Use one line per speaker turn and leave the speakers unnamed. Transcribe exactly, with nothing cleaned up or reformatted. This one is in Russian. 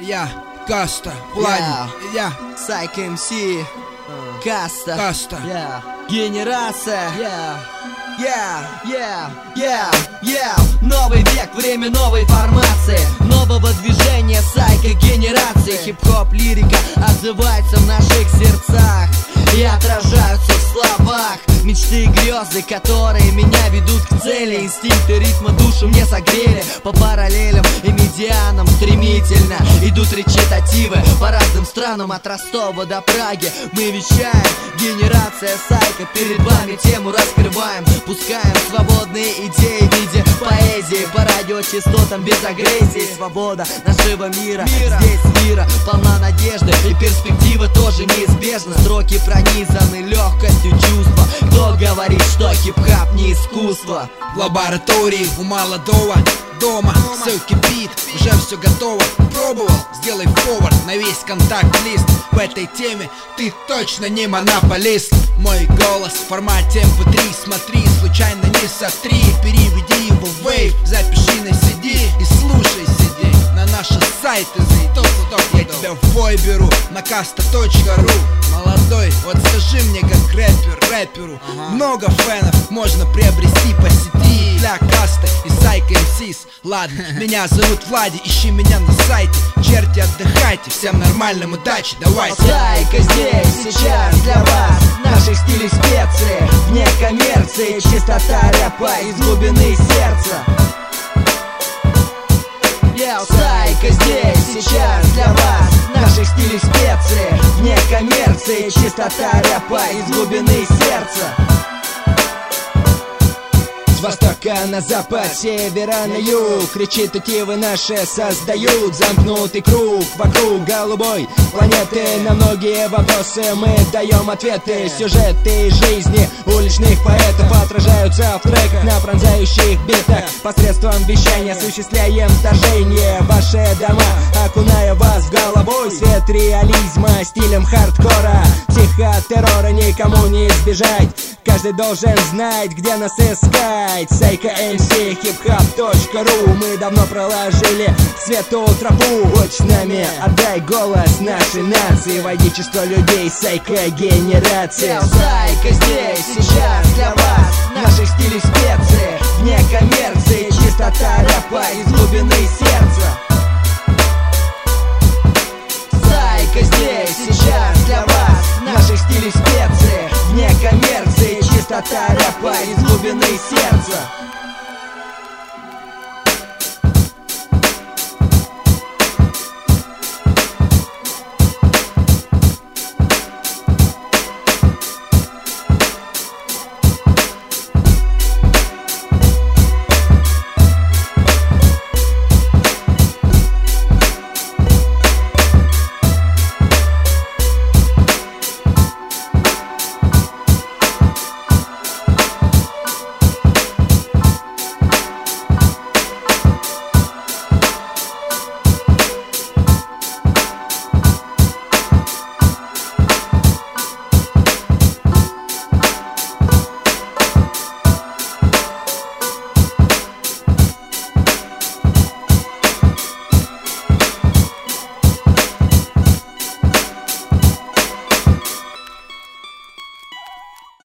Я, Каста, Влади, я,
Сайк МС, Каста,
Каста,
yeah. Генерация, yeah. Yeah, yeah, yeah, yeah. Новый век, время новой формации, нового движения, сайка генерации. Хип-хоп, лирика отзывается в наших сердцах и отражаются в словах. Мечты и грезы, которые меня ведут к цели. Инстинкты ритма душу мне согрели. По параллелям и медианам стремительно идут речитативы по разным странам, от Ростова до Праги. Мы вещаем, генерация сайка. Перед вами тему раскрываем, пускаем свободные идеи в виде поэзии по радиочастотам без агрессии. Свобода нашего мира, мира. Здесь мира полна надежды, и перспектива тоже неизбежна. Строки пронизаны легкостью чувства. Кто говорит, что хип-хап не искусство?
В лаборатории у молодого дома все кипит, уже все готово. Пробовал, сделай форвард на весь контакт-лист. В этой теме ты точно не монополист. Мой голос в формате эм пэ три. Смотри, случайно не сотри. Переведи его в вейв, запиши на си ди и слушай сиди. На наши сайты зайди. Я тебя в бой беру на каста точка ру. Молодой, вот скажи мне, как рэпер, рэперу ага. Много фенов можно приобрести по сети. Для Касты и Сайка МС. Ладно, меня зовут Влади, ищи меня на сайте. Черти, отдыхайте, всем нормальным удачи, давайте.
Сайка здесь, сейчас для вас. Наших стилей специи, вне коммерции. Чистота рэпа из глубины сердца. Йоу, Сайка здесь, сейчас для вас. Наших стилей специи, вне коммерции. Чистота рэпа из глубины сердца. С востока на запад, севера на юг, речитативы наши создают замкнутый круг вокруг голубой планеты. На многие вопросы мы даем ответы. Сюжеты жизни уличных поэтов отражаются в треках на пронзающих битах. Посредством вещания осуществляем вторжение в ваши дома, окуная вас в головой свет реализма стилем хардкора. Психотеррора никому не избежать, каждый должен знать, где нас искать. Сайка МС, хип-хап точка ру. Мы давно проложили свету тропу. Будь с нами, отдай голос нашей нации. Войди в число людей, Сайка генерация. Сайка здесь, сейчас для вас. Наших стилей специи, вне коммерции. Чистота рэпа из глубины сердца. Сайка здесь, сейчас для вас. Наших стилей специи, вне коммерции. Чистота рэпа из глубины сердца.